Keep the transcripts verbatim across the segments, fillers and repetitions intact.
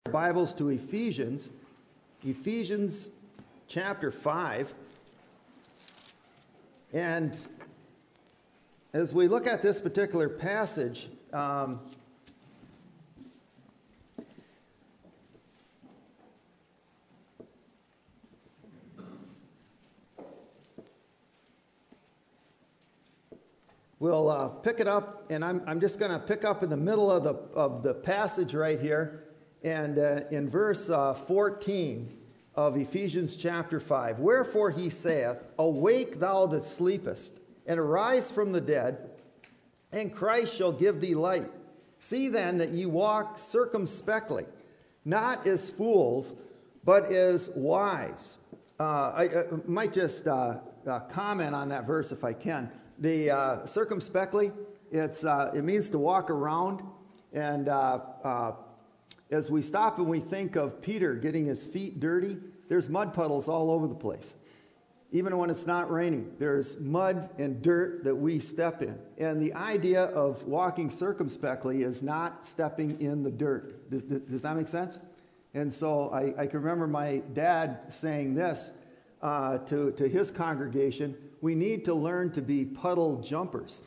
Bibles to Ephesians, Ephesians chapter five. And as we look at this particular passage, um, we'll uh, pick it up, and I'm, I'm just going to pick up in the middle of the, of the passage right here. And uh, in verse uh, fourteen of Ephesians chapter five, wherefore he saith, awake thou that sleepest, and arise from the dead, and Christ shall give thee light. See then that ye walk circumspectly, not as fools, but as wise. Uh, I, I might just uh, uh, comment on that verse if I can. The uh, circumspectly, it's uh, it means to walk around, and uh, uh, as we stop and we think of Peter getting his feet dirty, there's mud puddles all over the place. Even when it's not raining, there's mud and dirt that we step in. And the idea of walking circumspectly is not stepping in the dirt. Does, does that make sense? And so I, I can remember my dad saying this uh, to, to his congregation: we need to learn to be puddle jumpers.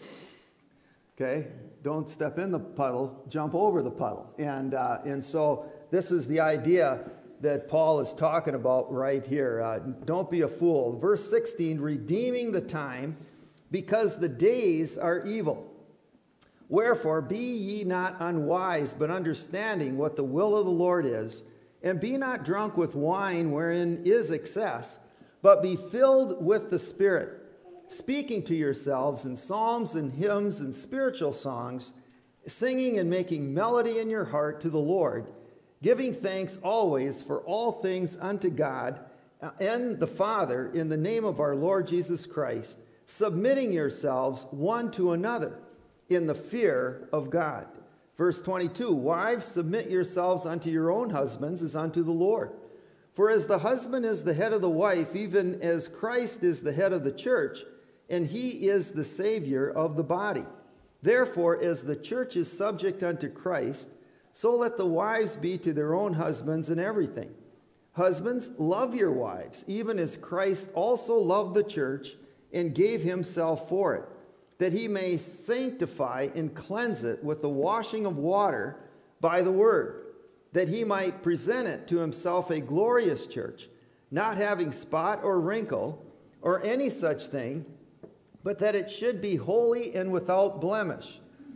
Okay? Don't step in the puddle, jump over the puddle. And uh, and so this is the idea that Paul is talking about right here. Uh, don't be a fool. Verse sixteen, redeeming the time, because the days are evil. Wherefore, be ye not unwise, but understanding what the will of the Lord is. And be not drunk with wine, wherein is excess, but be filled with the Spirit, speaking to yourselves in psalms and hymns and spiritual songs, singing and making melody in your heart to the Lord, giving thanks always for all things unto God and the Father in the name of our Lord Jesus Christ, submitting yourselves one to another in the fear of God. Verse twenty-two, wives, submit yourselves unto your own husbands as unto the Lord. For as the husband is the head of the wife, even as Christ is the head of the church, and he is the Savior of the body. Therefore, as the church is subject unto Christ, so let the wives be to their own husbands in everything. Husbands, love your wives, even as Christ also loved the church and gave himself for it, that he may sanctify and cleanse it with the washing of water by the word, that he might present it to himself a glorious church, not having spot or wrinkle or any such thing, but that it should be holy and without blemish.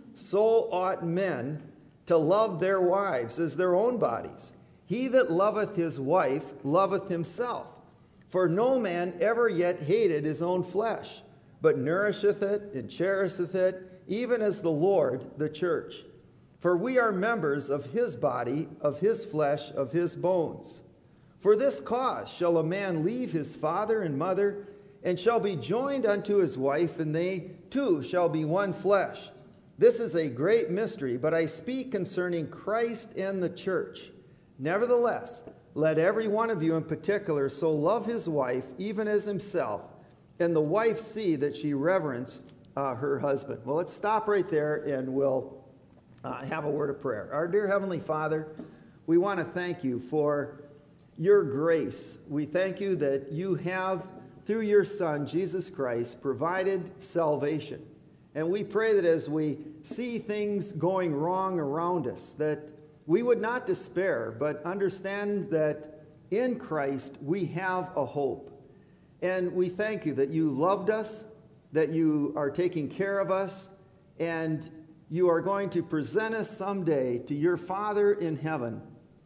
So ought men to love their wives as their own bodies. He that loveth his wife loveth himself. For no man ever yet hated his own flesh, but nourisheth it and cherisheth it, even as the Lord the church. For we are members of his body, of his flesh, of his bones. For this cause shall a man leave his father and mother, and shall be joined unto his wife, and they two shall be one flesh. This is a great mystery, but I speak concerning Christ and the church. Nevertheless, let every one of you in particular so love his wife, even as himself, and the wife see that she reverence uh, her husband. Well, let's stop right there, and we'll uh, have a word of prayer. Our dear Heavenly Father, we want to thank you for your grace. We thank you that you have, through your Son, Jesus Christ, provided salvation. And we pray that as we see things going wrong around us, that we would not despair, but understand that in Christ we have a hope. And we thank you that you loved us, that you are taking care of us, and you are going to present us someday to your Father in heaven,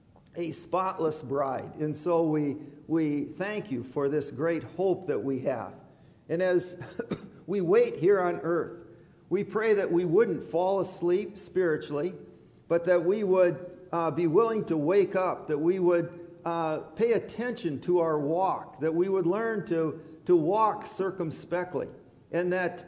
a spotless bride. And so we we thank you for this great hope that we have. And as we wait here on earth, we pray that we wouldn't fall asleep spiritually, but that we would uh, be willing to wake up, that we would uh, pay attention to our walk, that we would learn to, to walk circumspectly, and that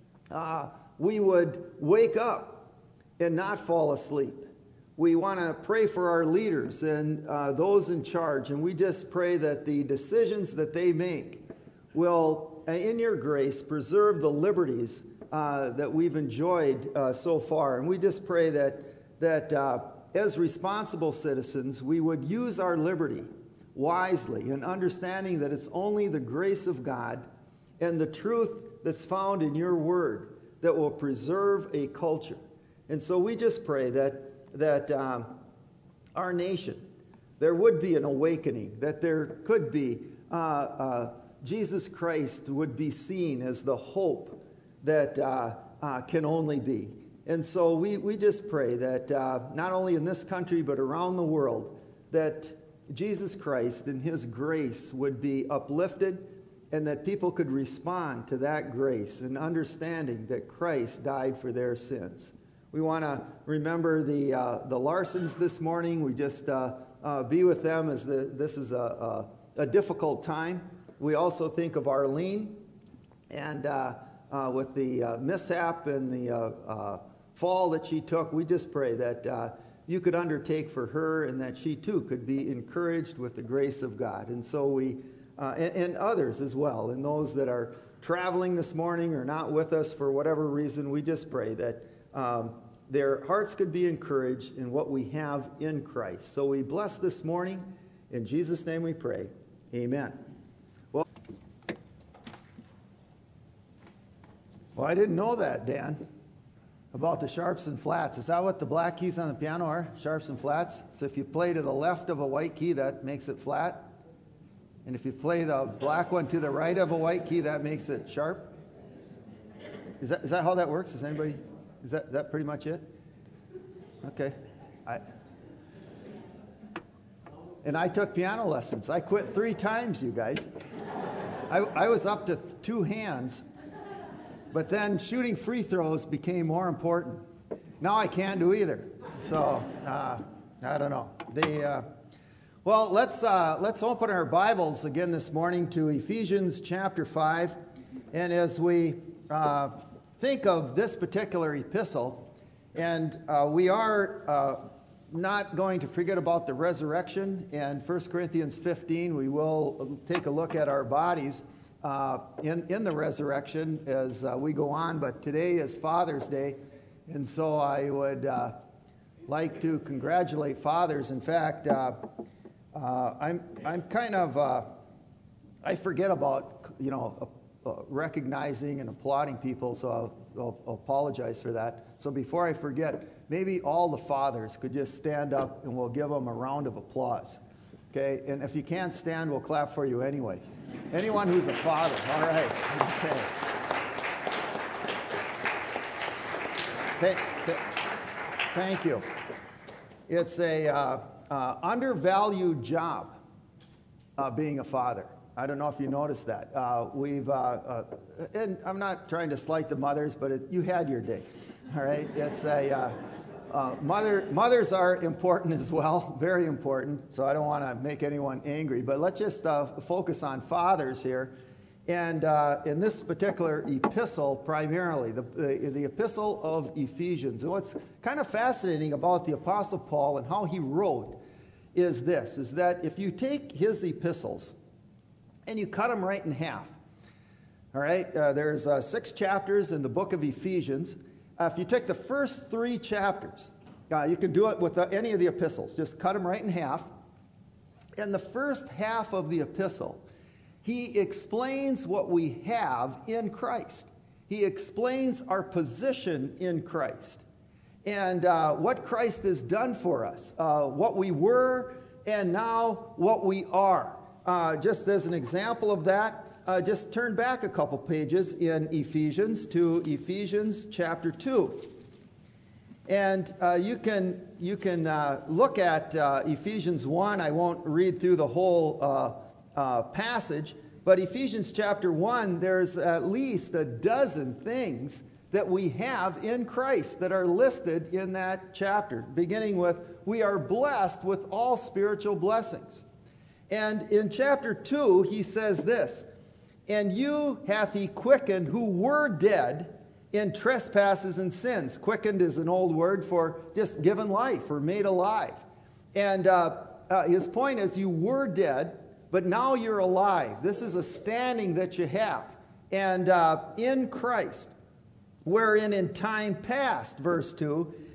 uh, we would wake up and not fall asleep. We want to pray for our leaders and uh, those in charge, and we just pray that the decisions that they make will, uh, in your grace, preserve the liberties uh, that we've enjoyed uh, so far. And we just pray that that uh, as responsible citizens, we would use our liberty wisely in understanding that it's only the grace of God and the truth that's found in your word that will preserve a culture. And so we just pray that, that um, our nation, there would be an awakening, that there could be, uh, uh, Jesus Christ would be seen as the hope that uh, uh, can only be. And so we, we just pray that uh, not only in this country but around the world, that Jesus Christ and his grace would be uplifted and that people could respond to that grace and understanding that Christ died for their sins. We want to remember the uh, the Larsons this morning. We just uh, uh, be with them as the, this is a, a, a difficult time. We also think of Arlene and uh, uh, with the uh, mishap and the uh, uh, fall that she took. We just pray that uh, you could undertake for her and that she too could be encouraged with the grace of God. And so we, uh, and, and others as well, and those that are traveling this morning or not with us for whatever reason, we just pray that um, their hearts could be encouraged in what we have in Christ. So we bless this morning. In Jesus' name we pray. Amen. Well, well I didn't know that, Dan, about the sharps and flats. Is that what the black keys on the piano are? Sharps and flats? So if you play to the left of a white key, that makes it flat. And if you play the black one to the right of a white key, that makes it sharp. Is that, is that how that works? Is anybody, is that, is that pretty much it? Okay. I, and I took piano lessons. I quit three times, you guys. I, I was up to th- two hands. But then shooting free throws became more important. Now I can't do either. So, uh, I don't know. The, uh, well, let's, uh, let's open our Bibles again this morning to Ephesians chapter five. And as we uh, think of this particular epistle, and uh, we are uh, not going to forget about the resurrection. And First Corinthians fifteen, we will take a look at our bodies Uh, in, in the resurrection as uh, we go on, but today is Father's Day, and so I would uh, like to congratulate fathers. In fact, uh, uh, I'm I'm kind of uh, I forget about you know uh, uh, recognizing and applauding people, so I'll, I'll, I'll apologize for that. So before I forget, maybe all the fathers could just stand up and we'll give them a round of applause. Okay, and if you can't stand, we'll clap for you anyway. Anyone who's a father, all right. Okay. Th- th- thank you. It's a uh, uh, undervalued job, uh, being a father. I don't know if you noticed that. Uh, we've, uh, uh, and I'm not trying to slight the mothers, but it, you had your day, all right? It's a... Uh, Uh, mother, mothers are important as well, very important, so I don't want to make anyone angry, but let's just uh, focus on fathers here. And uh, in this particular epistle, primarily, the, the, the epistle of Ephesians, and what's kind of fascinating about the Apostle Paul and how he wrote is this, is that if you take his epistles and you cut them right in half, all right, uh, there's uh, six chapters in the book of Ephesians. Uh, if you take the first three chapters, uh, you can do it with uh, any of the epistles. Just cut them right in half. In the first half of the epistle, he explains what we have in Christ. He explains our position in Christ and uh, what Christ has done for us, uh, what we were and now what we are. Uh, just as an example of that, Uh, just turn back a couple pages in Ephesians to Ephesians chapter two. And uh, you can, you can uh, look at uh, Ephesians one. I won't read through the whole uh, uh, passage, but Ephesians chapter one, there's at least a dozen things that we have in Christ that are listed in that chapter, beginning with, we are blessed with all spiritual blessings. And in chapter two, he says this, and you hath he quickened who were dead in trespasses and sins. Quickened is an old word for just given life or made alive. And uh, uh, his point is you were dead, but now you're alive. This is a standing that you have. And uh, in Christ, wherein in time past, verse two,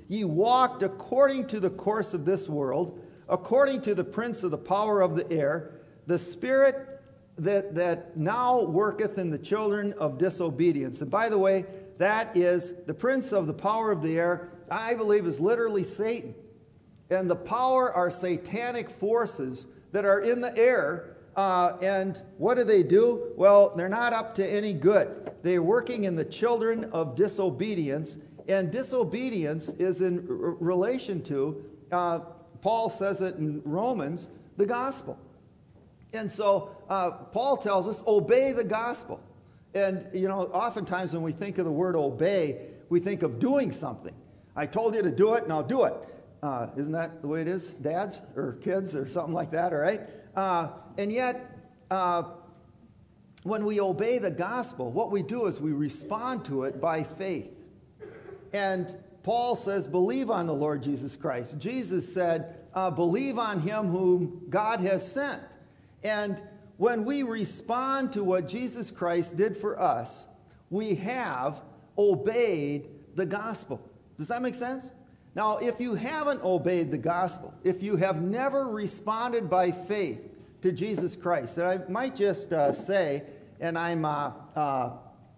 Ye walked according to the course of this world, according to the prince of the power of the air, the spirit that, that now worketh in the children of disobedience. And by the way, that is the prince of the power of the air, I believe is literally Satan. And the power are satanic forces that are in the air. Uh, and what do they do? Well, they're not up to any good. They're working in the children of disobedience. And disobedience is in r- relation to, uh, Paul says it in Romans, the gospel. And so uh, Paul tells us, obey the gospel. And, you know, oftentimes when we think of the word obey, we think of doing something. I told you to do it, now do it. Uh, isn't that the way it is, dads or kids or something like that, all right? Uh, and yet, uh, when we obey the gospel, what we do is we respond to it by faith. And Paul says, believe on the Lord Jesus Christ. Jesus said, uh, believe on him whom God has sent. And when we respond to what Jesus Christ did for us, we have obeyed the gospel. Does that make sense? Now, if you haven't obeyed the gospel, if you have never responded by faith to Jesus Christ, then I might just uh, say, and I'm uh, uh,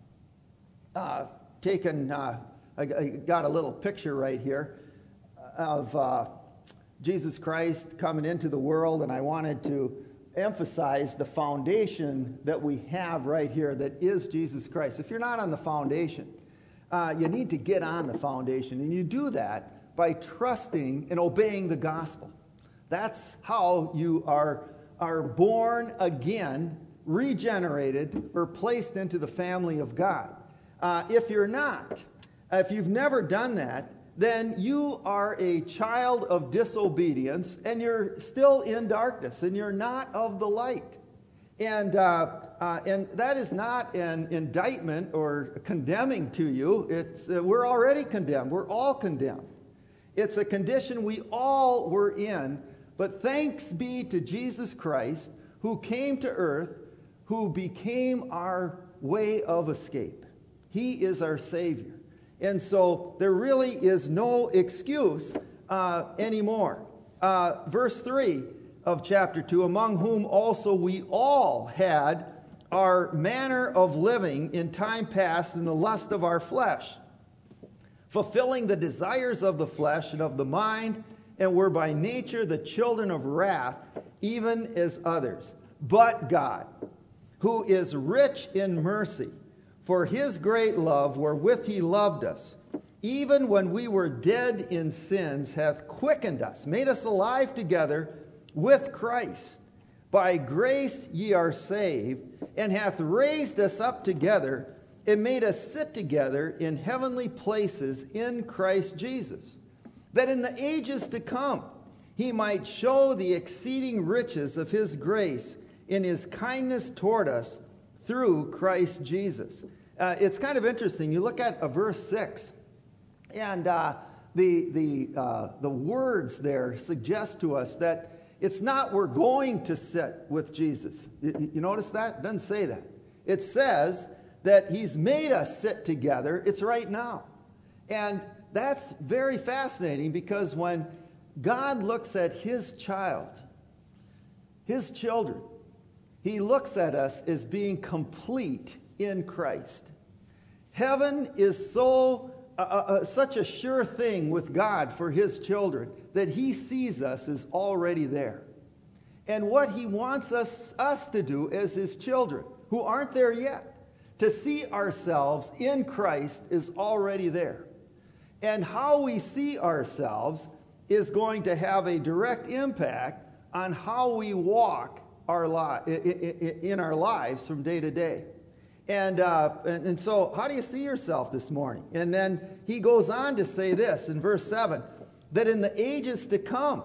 uh, taking, uh, I, I got a little picture right here of uh, Jesus Christ coming into the world, and I wanted to emphasize the foundation that we have right here that is Jesus Christ. If you're not on the foundation, uh, you need to get on the foundation, and you do that by trusting and obeying the gospel. That's how you are, are born again, regenerated, or placed into the family of God. Uh, if you're not, if you've never done that, then you are a child of disobedience, and you're still in darkness, and you're not of the light. And, uh, uh, and that is not an indictment or condemning to you. It's, uh, we're already condemned. We're all condemned. It's a condition we all were in, but thanks be to Jesus Christ, who came to earth, who became our way of escape. He is our Savior. And so there really is no excuse uh, anymore. Uh, verse three of chapter two, among whom also we all had our manner of living in time past in the lust of our flesh, fulfilling the desires of the flesh and of the mind, and were by nature the children of wrath, even as others. But God, who is rich in mercy, for his great love wherewith he loved us, even when we were dead in sins, hath quickened us, made us alive together with Christ. By grace ye are saved, and hath raised us up together, and made us sit together in heavenly places in Christ Jesus, that in the ages to come he might show the exceeding riches of his grace in his kindness toward us through Christ Jesus. Uh, it's kind of interesting. You look at uh, verse six, and uh, the, the, uh, the words there suggest to us that it's not we're going to sit with Jesus. You, you notice that? It doesn't say that. It says that he's made us sit together. It's right now. And that's very fascinating, because when God looks at his child, his children, he looks at us as being complete in Christ. Heaven is so uh, uh, such a sure thing with God for his children that he sees us as already there. And what he wants us, us to do as his children, who aren't there yet, to see ourselves in Christ is already there. And how we see ourselves is going to have a direct impact on how we walk our li- in our lives from day to day. And, uh, and, and so how do you see yourself this morning? And then he goes on to say this in verse seven, that in the ages to come,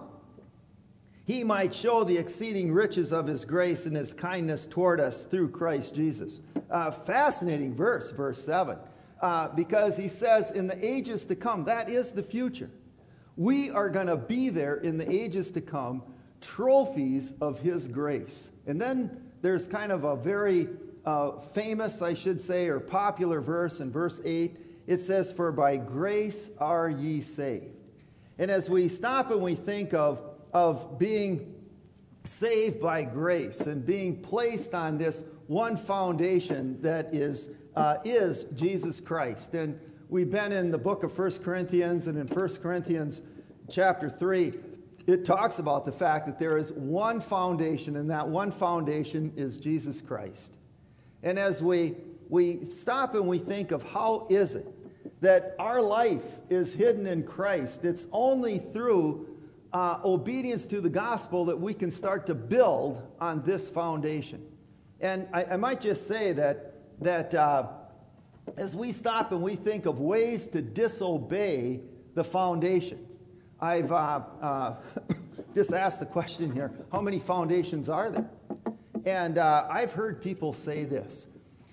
he might show the exceeding riches of his grace and his kindness toward us through Christ Jesus. Uh, fascinating verse, verse seven, uh, because he says in the ages to come, that is the future. We are going to be there in the ages to come, trophies of his grace. And then there's kind of a very uh, famous, I should say, or popular verse in verse eight. it says, "For by grace are ye saved." And as we stop and we think of, of being saved by grace and being placed on this one foundation that is, uh, is Jesus Christ. And we've been in the book of First Corinthians, and in First Corinthians chapter three, it talks about the fact that there is one foundation, and that one foundation is Jesus Christ. And as we, we stop and we think of how is it that our life is hidden in Christ, it's only through uh, obedience to the gospel that we can start to build on this foundation. And I, I might just say that, that uh, as we stop and we think of ways to disobey the foundations, I've uh, uh, just asked the question here, how many foundations are there? And uh, I've heard people say this: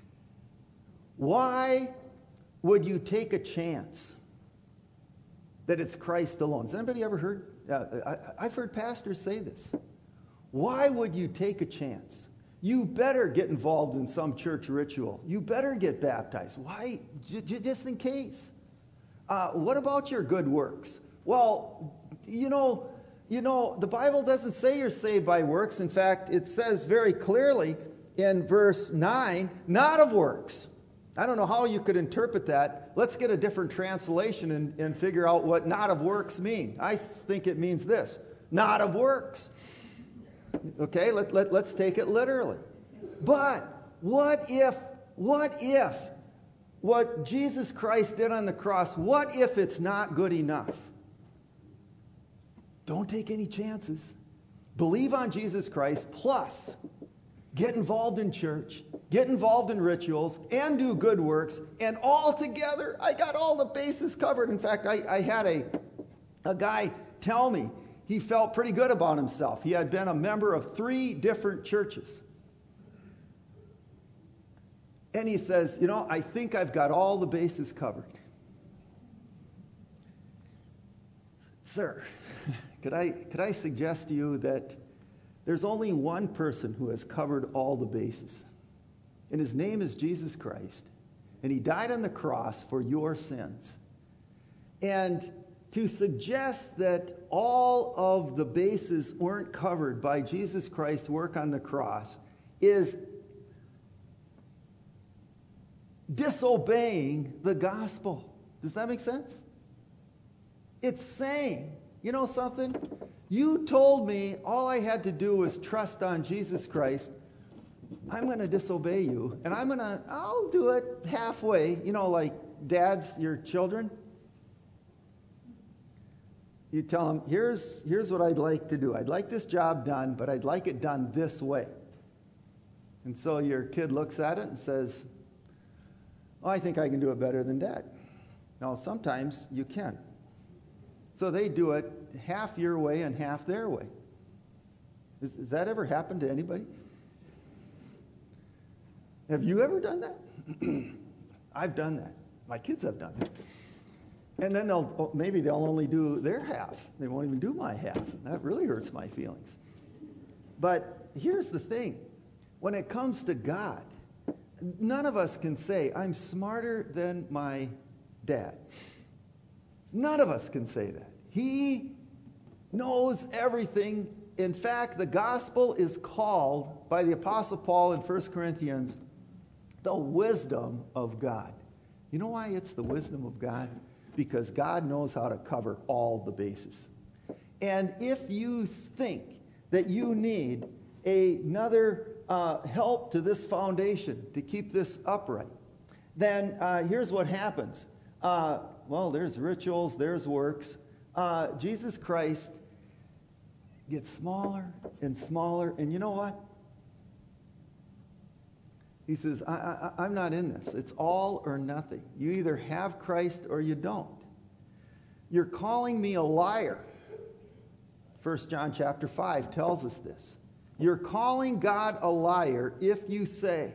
why would you take a chance that it's Christ alone? Has anybody ever heard? Uh, I, I've heard pastors say this. Why would you take a chance? You better get involved in some church ritual. You better get baptized. Why? J- j- just in case. Uh, what about your good works? Well, you know, you know, the Bible doesn't say you're saved by works. In fact, it says very clearly in verse nine, not of works. I don't know how you could interpret that. Let's get a different translation and, and figure out what not of works mean. I think it means this: not of works. Okay, let, let, let's take it literally. But what if, what if what Jesus Christ did on the cross, what if it's not good enough? Don't take any chances. Believe on Jesus Christ, plus get involved in church, get involved in rituals, and do good works, and all together, I got all the bases covered. In fact, I, I had a, a guy tell me he felt pretty good about himself. He had been a member of three different churches. And he says, you know, I think I've got all the bases covered. Sir, could I, could I suggest to you that there's only one person who has covered all the bases, and his name is Jesus Christ, and he died on the cross for your sins. And to suggest that all of the bases weren't covered by Jesus Christ's work on the cross is disobeying the gospel. Does that make sense? It's saying, you know something? You told me all I had to do was trust on Jesus Christ. I'm going to disobey you, and I'm going to, I'll do it halfway. You know, like dads, your children. You tell them, here's, here's what I'd like to do. I'd like this job done, but I'd like it done this way. And so your kid looks at it and says, oh, I think I can do it better than Dad. Now, sometimes you can. So they do it half your way and half their way. Is, has that ever happened to anybody? Have you ever done that? I've done that. My kids have done it. And then they'll, maybe they'll only do their half. They won't even do my half. That really hurts my feelings. But here's the thing. When it comes to God, none of us can say, I'm smarter than my dad. None of us can say that. He knows everything. In fact, the gospel is called by the Apostle Paul in First Corinthians the wisdom of God. You know why it's the wisdom of God? Because God knows how to cover all the bases. And if you think that you need another uh, help to this foundation to keep this upright, then uh, here's what happens. Uh, well, there's rituals, there's works. Uh, Jesus Christ gets smaller and smaller. And you know what? He says, I, I, I'm not in this. It's all or nothing. You either have Christ or you don't. You're calling me a liar. First John chapter five tells us this. You're calling God a liar if you say,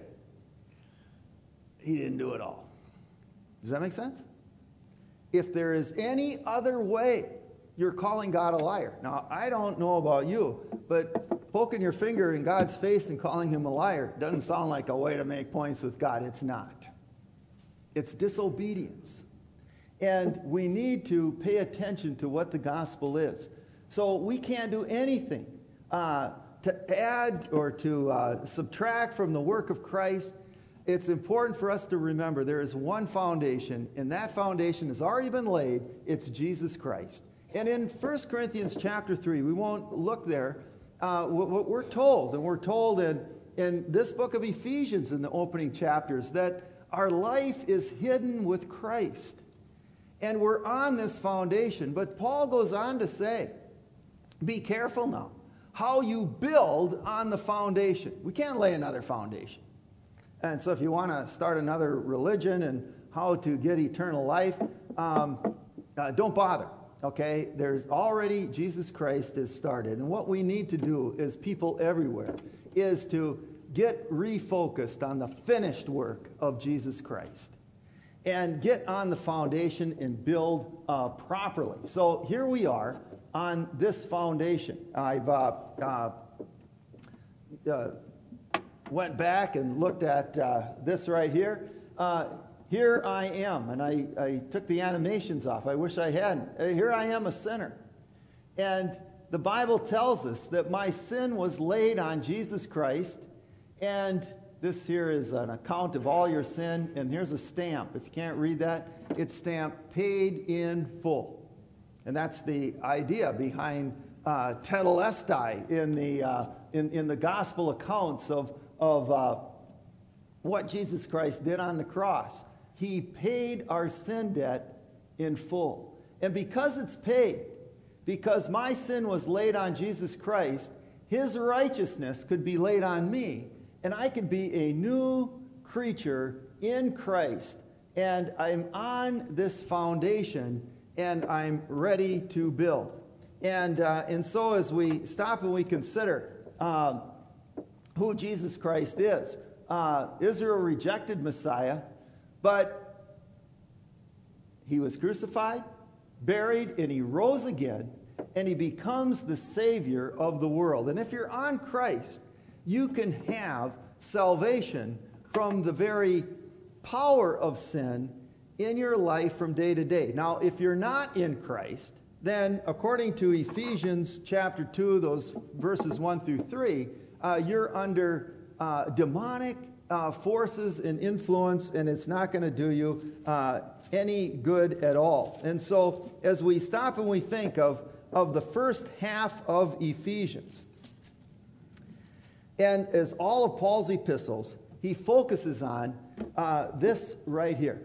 he didn't do it all. Does that make sense? If there is any other way, you're calling God a liar. Now, I don't know about you, but poking your finger in God's face and calling him a liar doesn't sound like a way to make points with God. It's not. It's disobedience. And we need to pay attention to what the gospel is. So we can't do anything uh, to add or to uh, subtract from the work of Christ. It's important for us to remember there is one foundation, and that foundation has already been laid. It's Jesus Christ. And in First Corinthians chapter three, we won't look there, uh, what we're told, and we're told in, in this book of Ephesians in the opening chapters, that our life is hidden with Christ. And we're on this foundation. But Paul goes on to say, be careful now how you build on the foundation. We can't lay another foundation. And so if you want to start another religion and how to get eternal life, um, uh, don't bother. Okay? There's already, Jesus Christ has started. And what we need to do as people everywhere is to get refocused on the finished work of Jesus Christ. And get on the foundation and build uh, properly. So here we are on this foundation. I've uh, uh, uh, went back and looked at uh, this right here. Uh, here I am, and I, I took the animations off. I wish I hadn't. Uh, here I am, a sinner. And the Bible tells us that my sin was laid on Jesus Christ, and this here is an account of all your sin, and here's a stamp. If you can't read that, it's stamped paid in full. And that's the idea behind uh, tetelestai in the, uh, in, in the gospel accounts of, of uh, what Jesus Christ did on the cross. He paid our sin debt in full. And because it's paid, because my sin was laid on Jesus Christ, his righteousness could be laid on me, and I can be a new creature in Christ. And I'm on this foundation, and I'm ready to build. And, uh, and so as we stop and we consider um, who Jesus Christ is, uh, Israel rejected Messiah, but he was crucified, buried, and he rose again, and he becomes the Savior of the world. And if you're on Christ, you can have salvation from the very power of sin in your life from day to day. Now, if you're not in Christ, then according to Ephesians chapter two, those verses one through three, uh, you're under uh, demonic uh, forces and influence, and it's not going to do you uh, any good at all. And so as we stop and we think of, of the first half of Ephesians, and as all of Paul's epistles, he focuses on uh, this right here.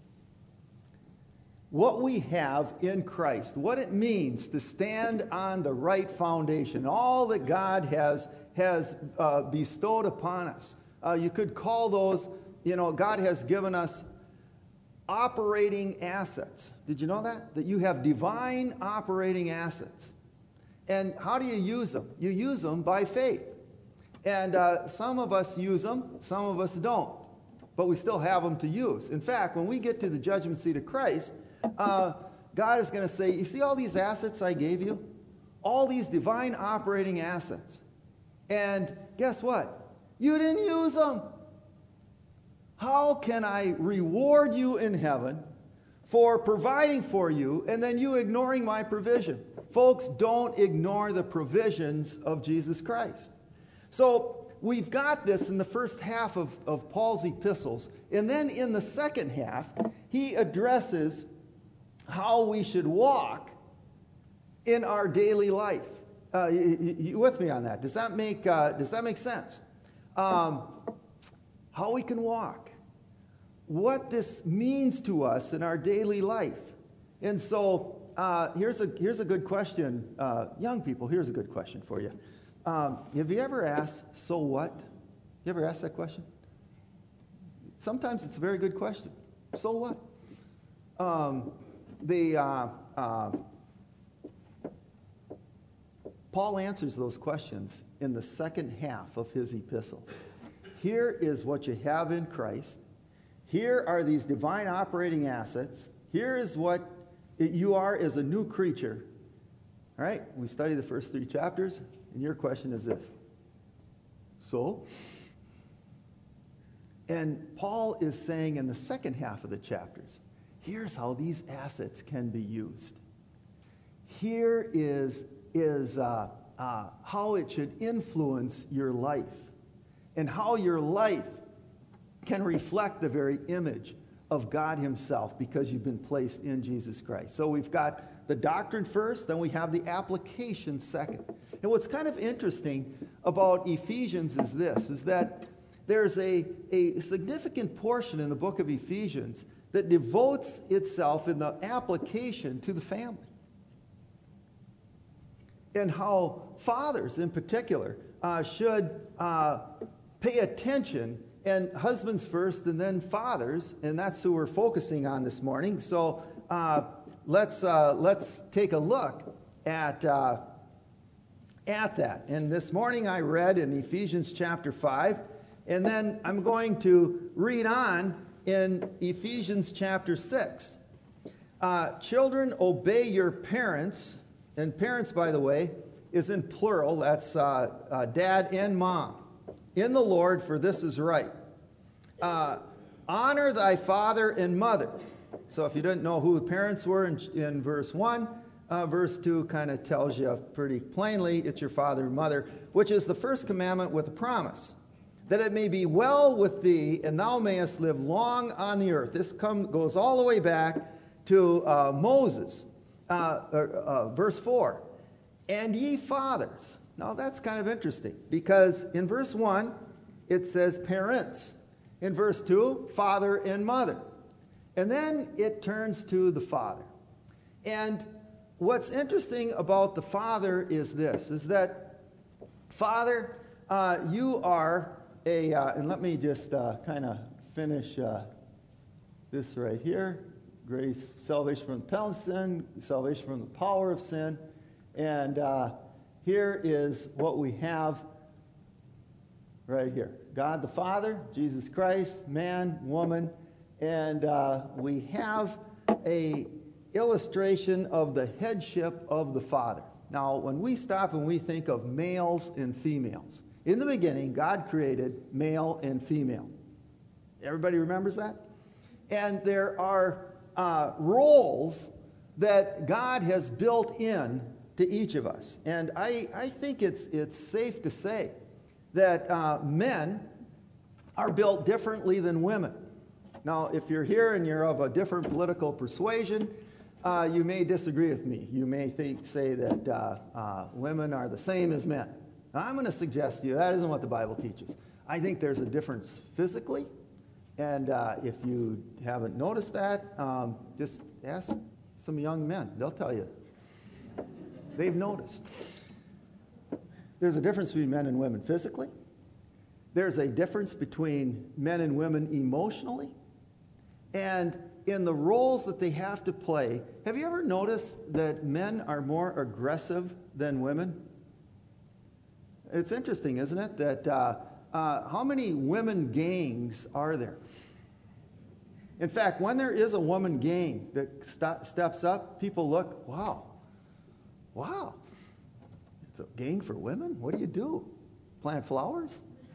What we have in Christ, what it means to stand on the right foundation, all that God has, has uh, bestowed upon us. Uh, you could call those, you know, God has given us operating assets. Did you know that? That you have divine operating assets. And how do you use them? You use them by faith. And uh, some of us use them, some of us don't. But we still have them to use. In fact, when we get to the judgment seat of Christ, uh, God is going to say, you see all these assets I gave you? All these divine operating assets. And guess what? You didn't use them. How can I reward you in heaven for providing for you and then you ignoring my provision? Folks, don't ignore the provisions of Jesus Christ. So we've got this in the first half of, of Paul's epistles. And then in the second half, he addresses how we should walk in our daily life. Uh, you, you with me on that? Does that make, uh, does that make sense? Um, how we can walk. What this means to us in our daily life. And so uh, here's, a, here's a good question. Uh, young people, here's a good question for you. Um, have you ever asked, so what? You ever asked that question? Sometimes it's a very good question. So what? Um, the, uh, uh, Paul answers those questions in the second half of his epistles. Here is what you have in Christ. Here are these divine operating assets. Here is what you are as a new creature. All right, we study the first three chapters. And your question is this. So? And Paul is saying in the second half of the chapters, here's how these assets can be used. Here is, is uh, uh, how it should influence your life, and how your life can reflect the very image of God himself because you've been placed in Jesus Christ. So we've got the doctrine first, then we have the application second. And what's kind of interesting about Ephesians is this, is that there's a, a significant portion in the book of Ephesians that devotes itself in the application to the family. And how fathers in particular uh, should uh, pay attention, and husbands first and then fathers, and that's who we're focusing on this morning. So uh, let's, uh, let's take a look at, uh, at that. And this morning I read in Ephesians chapter five, and then I'm going to read on in Ephesians chapter six. Uh, Children, obey your parents. And parents, by the way, is in plural. That's uh, uh, dad and mom. In the Lord, for this is right. Uh, honor thy father and mother. So if you didn't know who the parents were in, in verse one, uh, verse two kind of tells you pretty plainly it's your father and mother, which is the first commandment with a promise, that it may be well with thee, and thou mayest live long on the earth. This come, goes all the way back to uh, Moses. Uh, uh, uh, verse four, and ye fathers. Now that's kind of interesting, because in verse one, it says parents. In verse two, father and mother. And then it turns to the father. And what's interesting about the father is this, is that, Father, uh, you are a, uh, and let me just uh, kind of finish uh, this right here. Grace, salvation from the penalty of sin, salvation from the power of sin. And uh, here is what we have right here. God the Father, Jesus Christ, man, woman, and uh, we have a illustration of the headship of the Father. Now, when we stop and we think of males and females, in the beginning, God created male and female. Everybody remembers that? And there are Uh, roles that God has built in to each of us. And I, I think it's, it's safe to say that uh, men are built differently than women. Now, if you're here and you're of a different political persuasion, uh, you may disagree with me. You may think, say that uh, uh, women are the same as men. Now, I'm going to suggest to you that isn't what the Bible teaches. I think there's a difference physically. And uh, if you haven't noticed that, um, just ask some young men. They'll tell you. They've noticed. There's a difference between men and women physically. There's a difference between men and women emotionally. And in the roles that they have to play, have you ever noticed that men are more aggressive than women? It's interesting, isn't it, that uh, Uh, how many women gangs are there? In fact, when there is a woman gang that st- steps up, people look, wow, wow, it's a gang for women? What do you do? Plant flowers?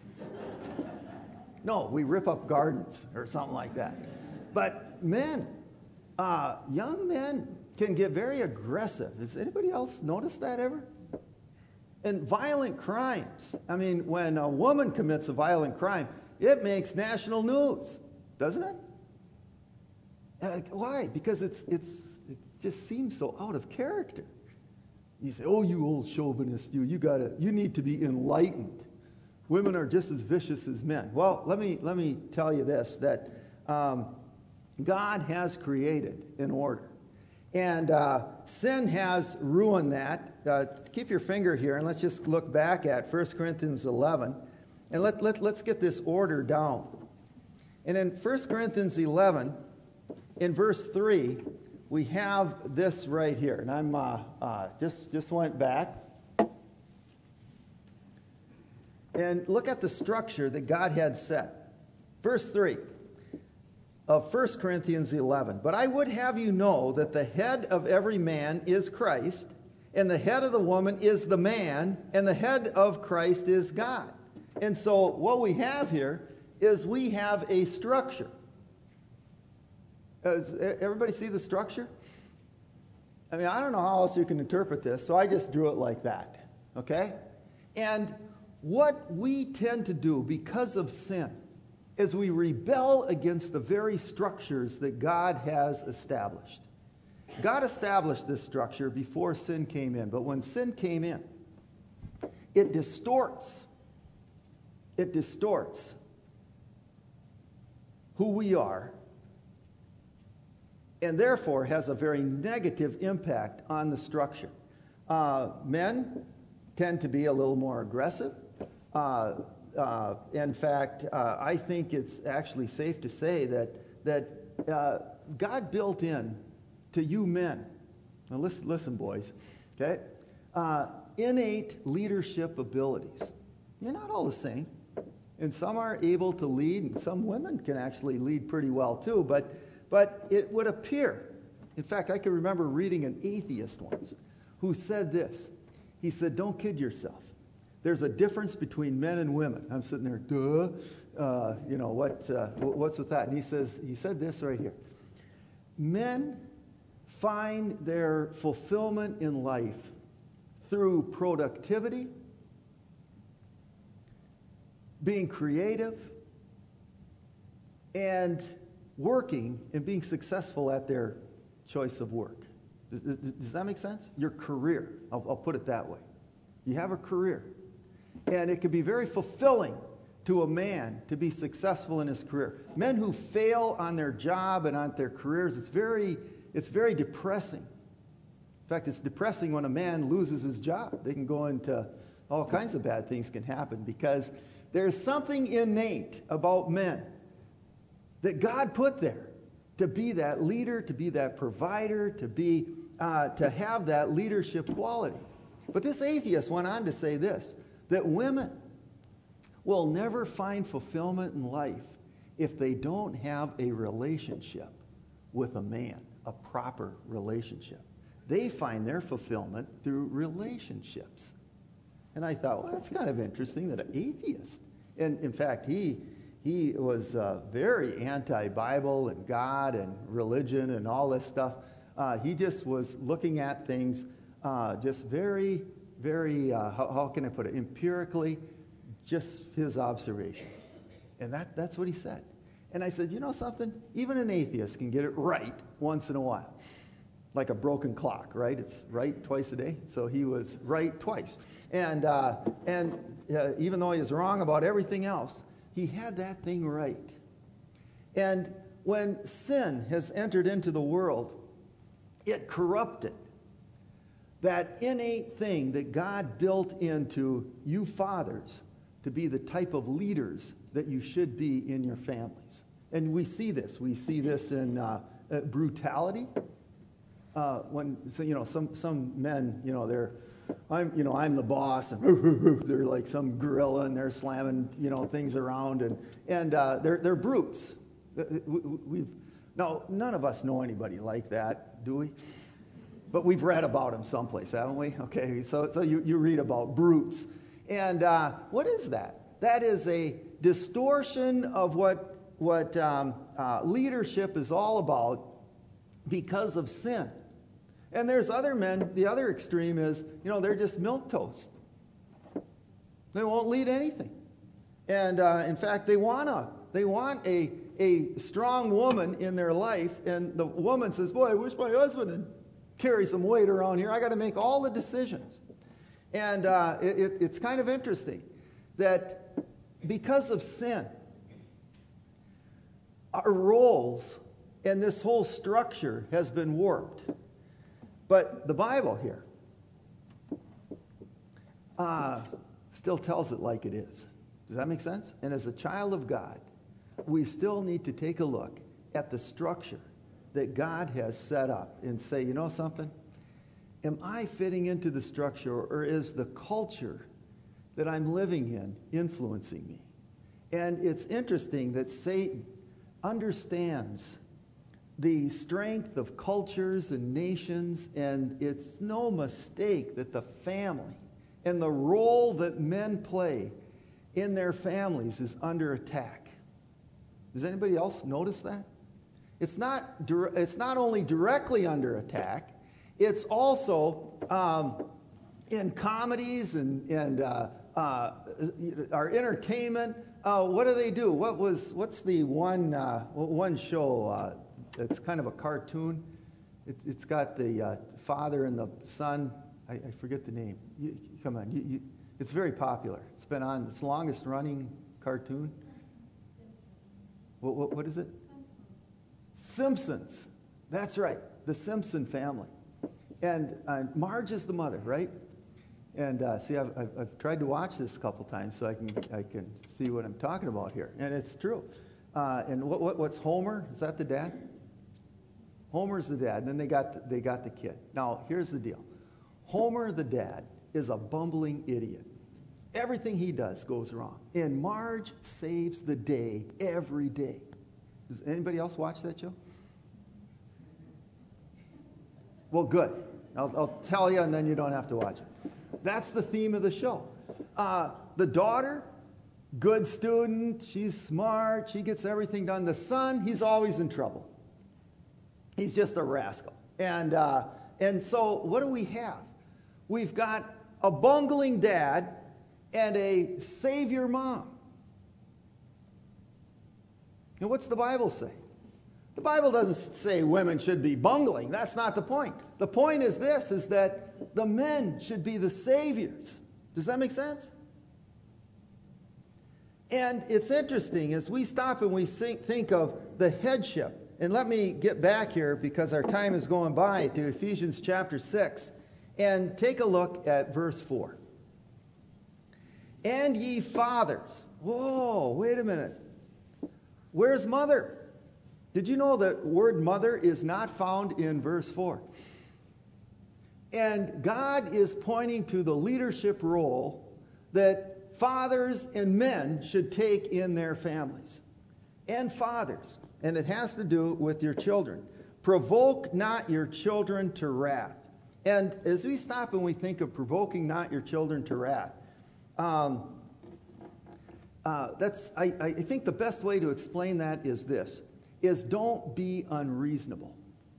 No, we rip up gardens or something like that. But men, uh, young men can get very aggressive. Has anybody else noticed that ever? And violent crimes. I mean, when a woman commits a violent crime, it makes national news, doesn't it? Uh, why? Because it's it's it just seems so out of character. You say, "Oh, you old chauvinist, you you gotta you need to be enlightened. Women are just as vicious as men." Well, let me let me tell you this: that um, God has created an order. And uh, sin has ruined that. Uh, keep your finger here, and let's just look back at First Corinthians eleven. And let, let, let's get this order down. And in First Corinthians eleven, in verse three, we have this right here. And I'm uh, uh, just, just went back. And look at the structure that God had set. Verse three. Of First Corinthians eleven. But I would have you know that the head of every man is Christ, and the head of the woman is the man, and the head of Christ is God. And so what we have here is we have a structure. Does everybody see the structure? I mean, I don't know how else you can interpret this, so I just drew it like that, okay? And what we tend to do because of sin is we rebel against the very structures that God has established. God established this structure before sin came in, but when sin came in, it distorts, it distorts who we are, and therefore has a very negative impact on the structure. Uh, men tend to be a little more aggressive. Uh, uh, in fact, uh, I think it's actually safe to say that, that uh, God built in to you men, now listen, listen boys, okay, uh, innate leadership abilities. You're not all the same. And some are able to lead, and some women can actually lead pretty well too, but But it would appear, in fact, I can remember reading an atheist once who said this. He said, don't kid yourself. There's a difference between men and women. I'm sitting there, duh, uh, you know, what, uh, what's with that? And he says, he said this right here. Men find their fulfillment in life through productivity, being creative, and working and being successful at their choice of work. Does, does, does that make sense? Your career, I'll, I'll put it that way. You have a career. And it can be very fulfilling to a man to be successful in his career. Men who fail on their job and on their careers, it's very, it's very depressing. In fact, it's depressing when a man loses his job. They can go into all kinds of bad things can happen because there's something innate about men that God put there to be that leader, to be that provider, to be uh, to have that leadership quality. But this atheist went on to say this, that women will never find fulfillment in life if they don't have a relationship with a man, a proper relationship. They find their fulfillment through relationships. And I thought, well, that's kind of interesting that an atheist, and in fact, he He was uh, very anti-Bible and God and religion and all this stuff. Uh, he just was looking at things uh, just very, very, uh, how, how can I put it, empirically, just his observation. And that, that's what he said. And I said, you know something? Even an atheist can get it right once in a while. Like a broken clock, right? It's right twice a day. So he was right twice. And, uh, and uh, even though he was wrong about everything else, he had that thing right. And when sin has entered into the world, it corrupted that innate thing that God built into you fathers to be the type of leaders that you should be in your families. And we see this. We see this in uh, uh, brutality. Uh, when so, you know some some men, you know, they're I'm, you know, I'm the boss, and they're like some gorilla, and they're slamming, you know, things around, and and uh, they're they're brutes. We've no, none of us know anybody like that, do we? But we've read about them someplace, haven't we? Okay, so so you, you read about brutes, and uh, what is that? That is a distortion of what what um, uh, leadership is all about because of sin. And there's other men, the other extreme is, you know, they're just milquetoast. They won't lead anything. And uh, in fact, they want a, they want a, a strong woman in their life, and the woman says, boy, I wish my husband would carry some weight around here. I got to make all the decisions. And uh, it, it, it's kind of interesting that because of sin, our roles and this whole structure has been warped. But the Bible here uh, still tells it like it is. Does that make sense? And as a child of God, we still need to take a look at the structure that God has set up and say, you know something? Am I fitting into the structure, or is the culture that I'm living in influencing me? And it's interesting that Satan understands the strength of cultures and nations, and it's no mistake that the family and the role that men play in their families is under attack. Does anybody else notice that? It's not, dir- it's not only directly under attack, it's also um, in comedies and, and uh, uh, our entertainment. Uh, what do they do? What was, what's the one, uh, one show uh, that's kind of a cartoon? It, it's got the uh, father and the son. I, I forget the name. You, come on. You, you, it's very popular. It's been on, it's the longest running cartoon. What, what, what is it? Simpsons. That's right. The Simpson family. And uh, Marge is the mother, right? And uh, see, I've, I've, I've tried to watch this a couple times so I can I can see what I'm talking about here. And it's true. Uh, and what, what what's Homer? Is that the dad? Homer's the dad. And then they got the, they got the kid. Now, here's the deal. Homer, the dad, is a bumbling idiot. Everything he does goes wrong. And Marge saves the day every day. Does anybody else watch that show? Well, good. I'll, I'll tell you, and then you don't have to watch it. That's the theme of the show. Uh, the daughter, good student. She's smart. She gets everything done. The son, he's always in trouble. He's just a rascal. And, uh, and so what do we have? We've got a bungling dad and a savior mom. And what's the Bible say? The Bible doesn't say women should be bungling. That's not the point. The point is this, is that the men should be the saviors. Does that make sense? And it's interesting, as we stop and we think of the headship, and let me get back here because our time is going by to Ephesians chapter six, and take a look at verse four. And ye fathers. Whoa, wait a minute. Where's mother? Did you know the word mother is not found in verse four? And God is pointing to the leadership role that fathers and men should take in their families. And fathers, and it has to do with your children. Provoke not your children to wrath. And as we stop and we think of provoking not your children to wrath, um, uh, that's I, I think the best way to explain that is this, is don't be unreasonable.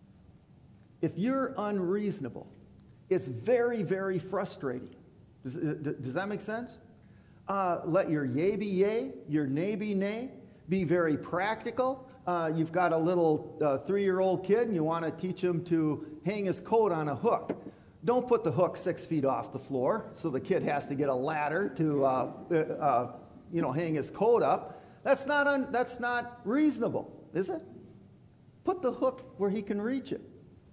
If you're unreasonable, it's very, very frustrating. Does, does that make sense? Uh, let your yea be yea, your nay be nay. Be very practical. Uh, you've got a little uh, three-year-old kid and you want to teach him to hang his coat on a hook. Don't put the hook six feet off the floor so the kid has to get a ladder to uh, uh, you know, hang his coat up. That's not, un- that's not reasonable, is it? Put the hook where he can reach it.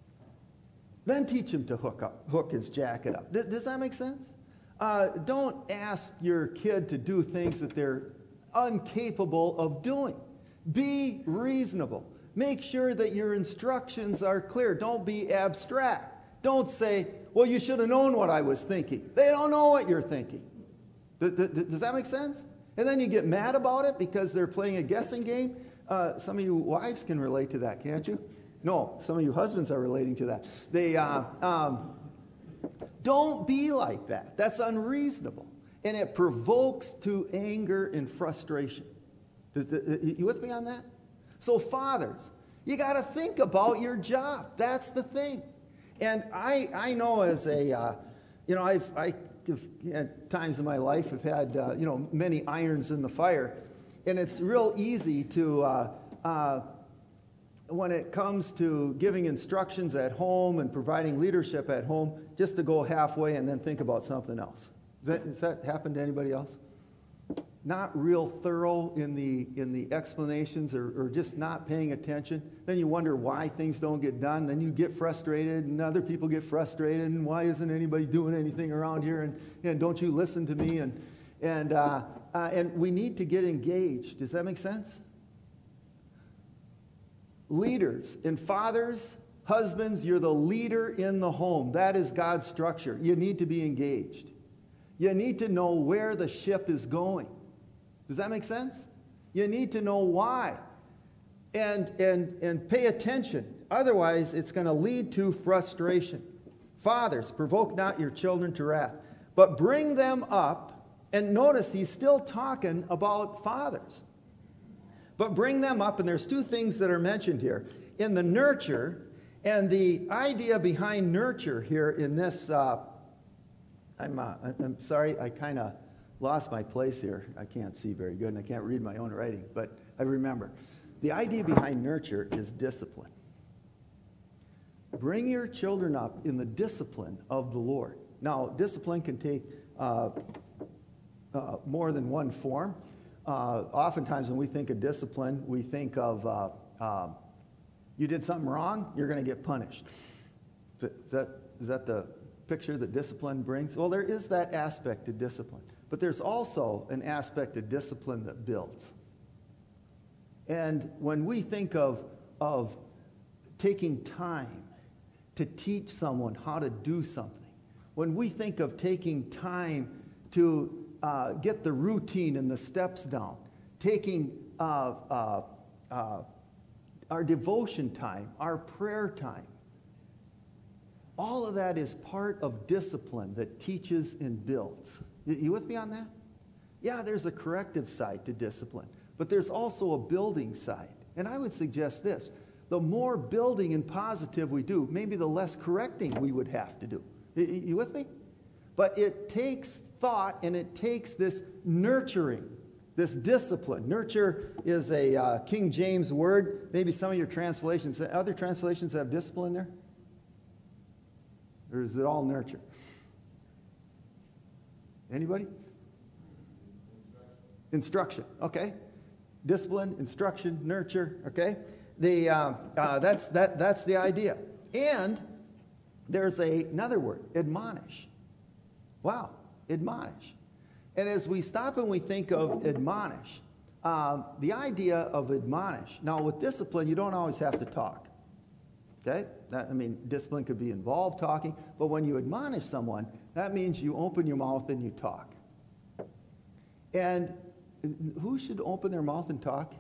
Then teach him to hook up, hook his jacket up. D- does that make sense? Uh, don't ask your kid to do things that they're incapable of doing. Be reasonable. Make sure that your instructions are clear. Don't be abstract. Don't say, well, you should have known what I was thinking. They don't know what you're thinking. Does that make sense? And then you get mad about it because they're playing a guessing game. Uh, some of you wives can relate to that, can't you? No, some of you husbands are relating to that. They uh, um, don't be like that. That's unreasonable. And it provokes to anger and frustration. Is the, you with me on that? So fathers, you got to think about your job. That's the thing. And I, I know as a, uh, you know, I've, I, at times in my life have had, uh, you know, many irons in the fire. And it's real easy to, uh, uh, when it comes to giving instructions at home and providing leadership at home, just to go halfway and then think about something else. Does that, does that happen to anybody else? Not real thorough in the in the explanations or, or just not paying attention. Then you wonder why things don't get done. Then you get frustrated and other people get frustrated. And why isn't anybody doing anything around here? And, and don't you listen to me? And, and, uh, uh, and we need to get engaged. Does that make sense? Leaders and fathers, husbands, you're the leader in the home. That is God's structure. You need to be engaged. You need to know where the ship is going. Does that make sense? You need to know why. And, and, and pay attention. Otherwise, it's going to lead to frustration. Fathers, provoke not your children to wrath, but bring them up. And notice he's still talking about fathers. But bring them up, and there's two things that are mentioned here. In the nurture, and the idea behind nurture here in this, uh, I'm, uh, I'm sorry, I kind of lost my place here. I can't see very good, and I can't read my own writing, but I remember. The idea behind nurture is discipline. Bring your children up in the discipline of the Lord. Now, discipline can take uh, uh, more than one form. Uh, oftentimes when we think of discipline, we think of uh, uh, you did something wrong, you're going to get punished. Is that, is that the picture that discipline brings? Well, there is that aspect to discipline. But there's also an aspect of discipline that builds. And when we think of, of taking time to teach someone how to do something, when we think of taking time to uh, get the routine and the steps down, taking uh, uh, uh, our devotion time, our prayer time, all of that is part of discipline that teaches and builds. You with me on that? Yeah, there's a corrective side to discipline, but there's also a building side. And I would suggest this: the more building and positive we do, maybe the less correcting we would have to do. You with me? But it takes thought, and it takes this nurturing, this discipline. Nurture is a uh, King James word. Maybe some of your translations, other translations have discipline there? Or is it all nurture? Anybody? Instruction. Instruction. Okay. Discipline, instruction, nurture. Okay. The uh, uh, that's that that's the idea. And there's a, another word, admonish. Wow, admonish. And as we stop and we think of admonish, um, the idea of admonish. Now, with discipline, you don't always have to talk. Okay? That, I mean, discipline could be involved talking, but when you admonish someone, that means you open your mouth and you talk. And who should open their mouth and talk?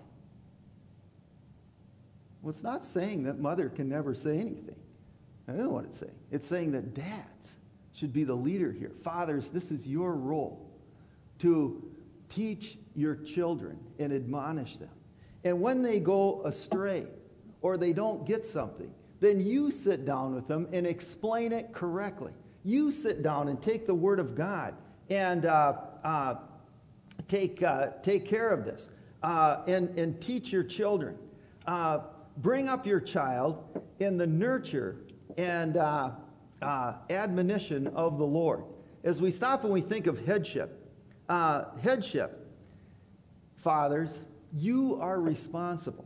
Well, it's not saying that mother can never say anything. I don't know what it's saying. It's saying that dads should be the leader here. Fathers, this is your role to teach your children and admonish them. And when they go astray or they don't get something, then you sit down with them and explain it correctly. You sit down and take the Word of God and uh, uh, take, uh, take care of this uh, and, and teach your children. Uh, bring up your child in the nurture and uh, uh, admonition of the Lord. As we stop and we think of headship, uh, headship, fathers, you are responsible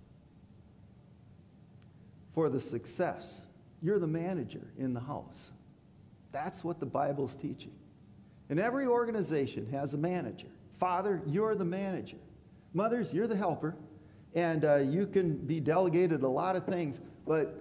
for the success. You're the manager in the house. That's what the Bible's teaching. And every organization has a manager. Father, you're the manager. Mothers, you're the helper. And uh, you can be delegated a lot of things, but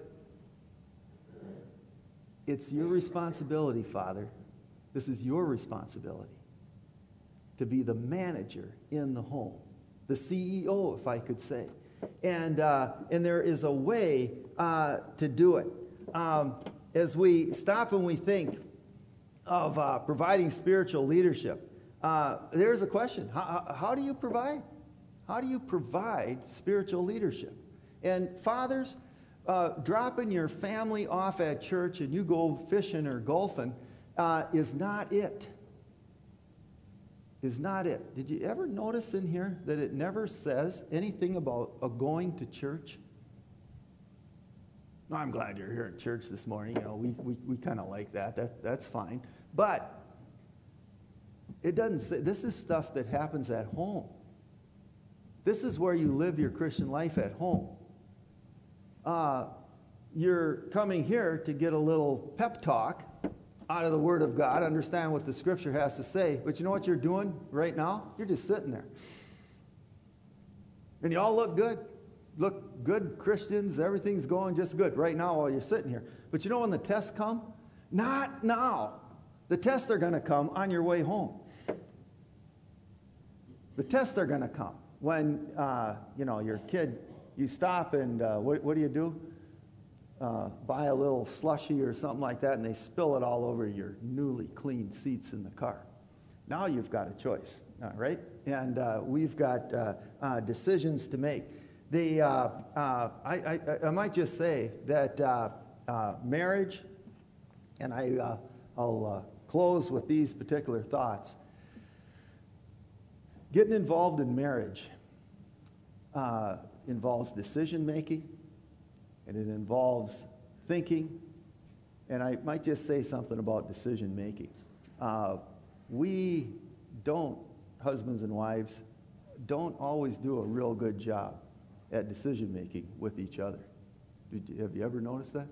it's your responsibility, Father. This is your responsibility to be the manager in the home, the C E O, if I could say. And uh, and there is a way uh, to do it. Um, as we stop and we think of uh, providing spiritual leadership, uh, there's a question. How, how do you provide? How do you provide spiritual leadership? And fathers, uh, dropping your family off at church and you go fishing or golfing uh, is not it. Is not it. Did you ever notice in here that it never says anything about a going to church? No, I'm glad you're here at church this morning. You know, we we, we kind of like that. That that's fine. But it doesn't say. This is stuff that happens at home. This is where you live your Christian life at home. Uh, you're coming here to get a little pep talk out of the Word of God, understand what the Scripture has to say. But you know what you're doing right now? You're just sitting there. And you all look good. Look good Christians. Everything's going just good right now while you're sitting here. But you know when the tests come? Not now. The tests are going to come on your way home. The tests are going to come. When, uh, you know, your kid, you stop and uh, what, what do you do? Uh, buy a little slushy or something like that, and they spill it all over your newly cleaned seats in the car. Now you've got a choice, all right? And uh, we've got uh, uh, decisions to make. The, uh, uh, I, I, I might just say that uh, uh, marriage, and I, uh, I'll uh, close with these particular thoughts. Getting involved in marriage uh, involves decision making, and it involves thinking, and I might just say something about decision making. Uh, we don't, husbands and wives, don't always do a real good job at decision making with each other. Did you, have you ever noticed that?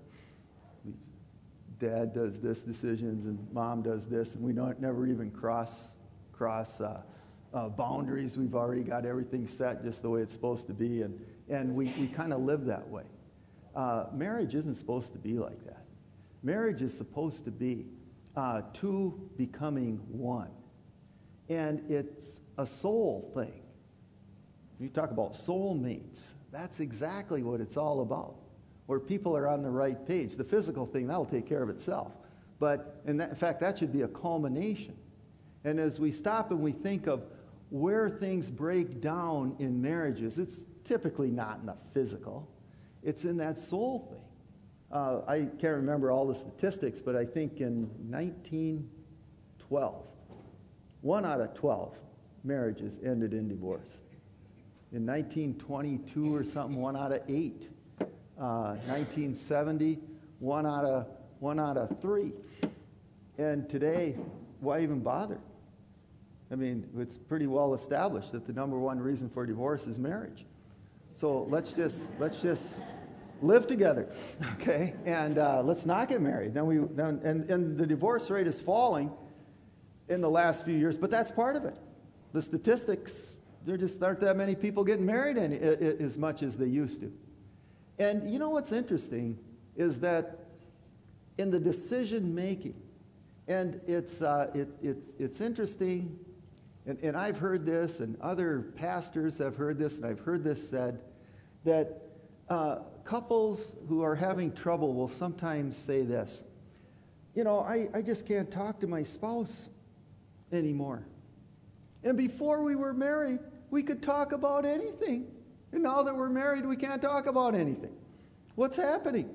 Dad does this decisions and mom does this, and we don't never even cross cross uh, uh, boundaries. We've already got everything set just the way it's supposed to be, and and we, we kind of live that way. Uh, marriage isn't supposed to be like that. Marriage is supposed to be uh, two becoming one, and it's a soul thing. You talk about soulmates. That's exactly what it's all about, where people are on the right page. The physical thing, that'll take care of itself. But in, that, in fact, that should be a culmination. And as we stop and we think of where things break down in marriages, it's typically not in the physical. It's in that soul thing. Uh, I can't remember all the statistics, but I think in nineteen twelve, one out of twelve marriages ended in divorce. In nineteen twenty-two or something, one out of eight. Uh, nineteen seventy, one out of one out of three. And today, why even bother? I mean, it's pretty well established that the number one reason for divorce is marriage. So let's just let's just live together, okay? And uh, let's not get married. Then we then and, and the divorce rate is falling in the last few years, but that's part of it. The statistics. There just aren't that many people getting married any, as much as they used to. And you know what's interesting is that in the decision making, and it's, uh, it, it's, it's interesting, and, and I've heard this, and other pastors have heard this, and I've heard this said, that uh, couples who are having trouble will sometimes say this, you know, I, I just can't talk to my spouse anymore. And before we were married, we could talk about anything. And now that we're married, we can't talk about anything. What's happening?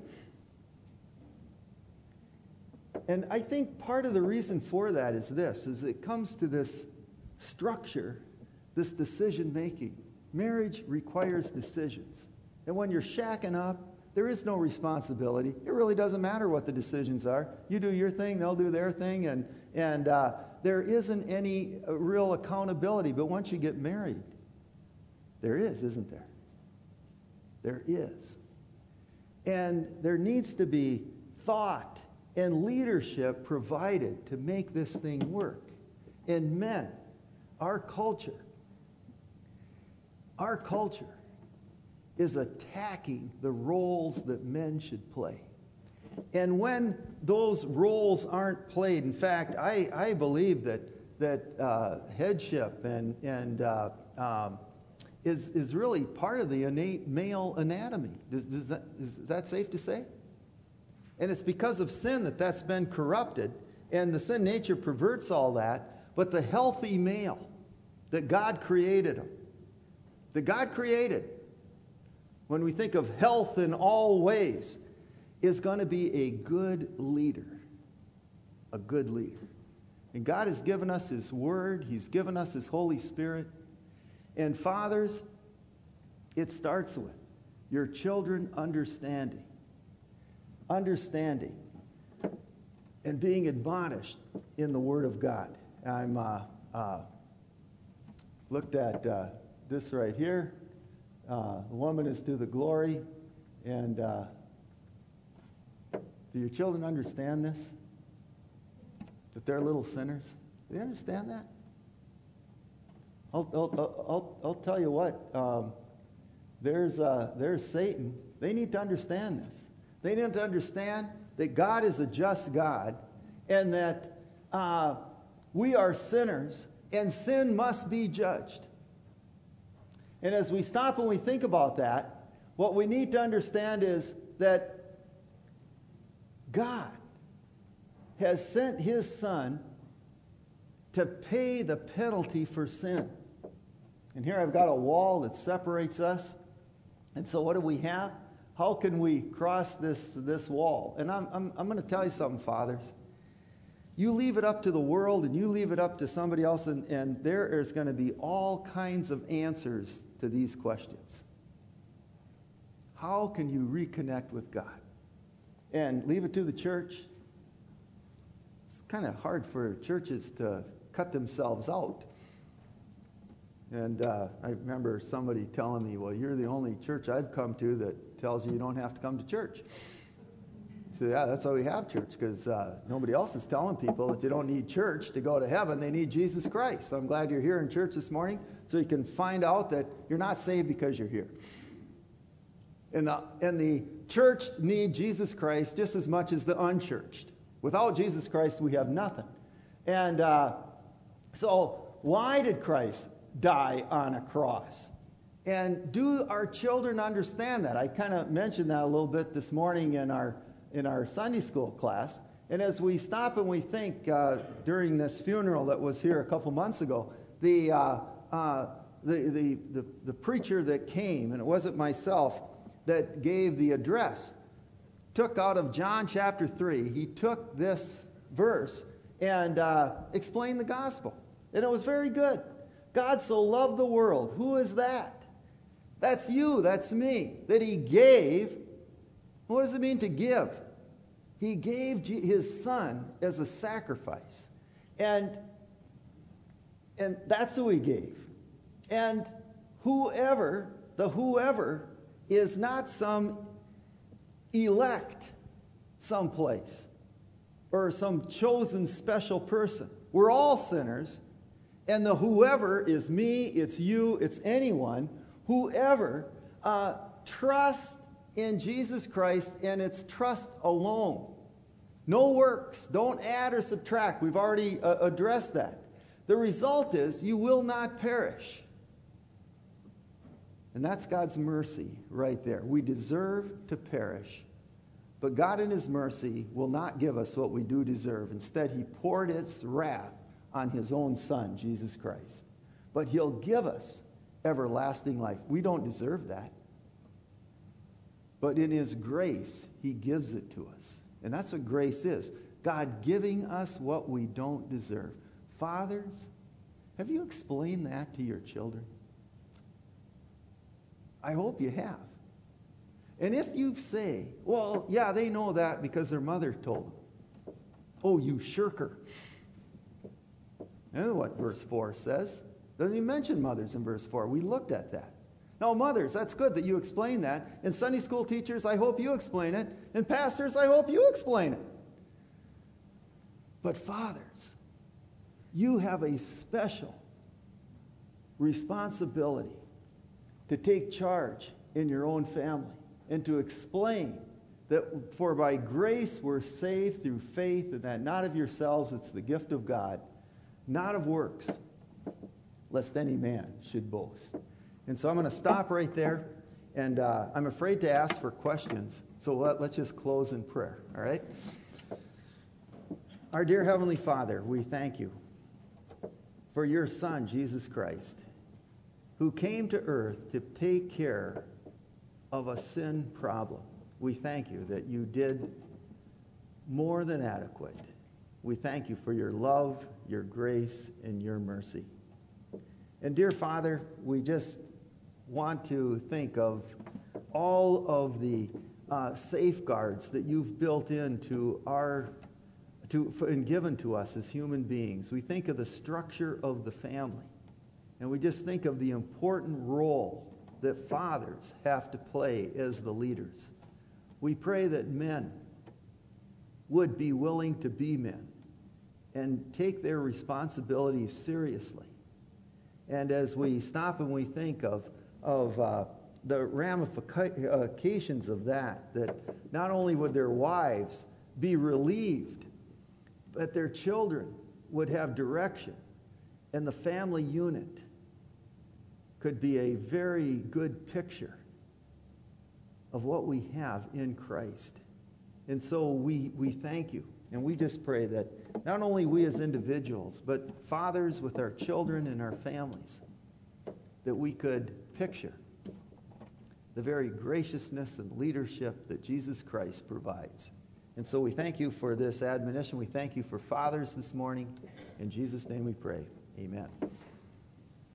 And I think part of the reason for that is this, is it comes to this structure, this decision making. Marriage requires decisions. And when you're shacking up, there is no responsibility. It really doesn't matter what the decisions are. You do your thing, they'll do their thing, and, and uh, there isn't any uh, real accountability. But once you get married, there is, isn't there? There is. And there needs to be thought and leadership provided to make this thing work. And men, our culture, our culture is attacking the roles that men should play. And when those roles aren't played, in fact, I, I believe that, that uh, headship and, and uh, um, is, is really part of the innate male anatomy. Does, does that, is that safe to say? And it's because of sin that that's been corrupted, and the sin nature perverts all that, but the healthy male that God created him, that God created, when we think of health in all ways, is going to be a good leader. A good leader. And God has given us His Word. He's given us His Holy Spirit. And fathers, it starts with your children understanding. Understanding and being admonished in the Word of God. I'm uh, uh, looked at uh, this right here. Uh, the woman is to the glory. And uh, do your children understand this? That they're little sinners? Do they understand that? I'll, I'll, I'll, I'll tell you what. Um, there's, uh, there's Satan. They need to understand this. They need to understand that God is a just God and that uh, we are sinners and sin must be judged. And as we stop and we think about that, what we need to understand is that God has sent His Son to pay the penalty for sin. And here I've got a wall that separates us. And so what do we have? How can we cross this, this wall? And I'm, I'm, I'm going to tell you something, fathers. You leave it up to the world and you leave it up to somebody else, and, and there is going to be all kinds of answers to these questions. How can you reconnect with God? And leave it to the church. It's kind of hard for churches to cut themselves out. And uh, I remember somebody telling me, well, you're the only church I've come to that tells you you don't have to come to church. So yeah, that's why we have church, because uh, nobody else is telling people that they don't need church to go to heaven. They need Jesus Christ. So I'm glad you're here in church this morning so you can find out that you're not saved because you're here. And the, and the church need Jesus Christ just as much as the unchurched. Without Jesus Christ, we have nothing. And uh, so why did Christ die on a cross? And do our children understand that? I kind of mentioned that a little bit this morning in our in our Sunday school class. And as we stop and we think uh, during this funeral that was here a couple months ago, the, uh, uh, the, the, the, the preacher that came, and it wasn't myself, that gave the address, took out of John chapter three, he took this verse and uh, explained the gospel. And it was very good. God so loved the world. Who is that? That's you, that's me. That he gave. What does it mean to give? He gave his son as a sacrifice. And, and that's who he gave. And whoever, the whoever, is not some elect someplace or some chosen special person. We're all sinners. And the whoever is me, it's you, it's anyone. Whoever uh, trusts in Jesus Christ, and it's trust alone. No works. Don't add or subtract. We've already uh, addressed that. The result is you will not perish. And that's God's mercy right there. We deserve to perish, but God in his mercy will not give us what we do deserve. Instead, he poured his wrath on his own son, Jesus Christ. But he'll give us everlasting life. We don't deserve that. But in his grace, he gives it to us. And that's what grace is. God giving us what we don't deserve. Fathers, have you explained that to your children? I hope you have. And if you say, well, yeah, they know that because their mother told them. Oh, you shirker. And what verse four says. Doesn't even mention mothers in verse four. We looked at that. Now, mothers, that's good that you explain that. And Sunday school teachers, I hope you explain it. And pastors, I hope you explain it. But fathers, you have a special responsibility to take charge in your own family and to explain that for by grace we're saved through faith, and that not of yourselves, it's the gift of God, not of works, lest any man should boast. And so I'm going to stop right there, and uh, I'm afraid to ask for questions, so let, let's just close in prayer, all right? Our dear Heavenly Father, we thank you for your Son, Jesus Christ, who came to earth to take care of a sin problem. We thank you that you did more than adequate. We thank you for your love, your grace, and your mercy. And dear Father, we just want to think of all of the uh, safeguards that you've built into our, to, and given to us as human beings. We think of the structure of the family. And we just think of the important role that fathers have to play as the leaders. We pray that men would be willing to be men and take their responsibilities seriously. And as we stop and we think of, of uh, the ramifications of that, that not only would their wives be relieved, but their children would have direction, and the family unit could be a very good picture of what we have in Christ. And so we, we thank you, and we just pray that not only we as individuals, but fathers with our children and our families, that we could picture the very graciousness and leadership that Jesus Christ provides. And so we thank you for this admonition. We thank you for fathers this morning. In Jesus' name we pray. Amen.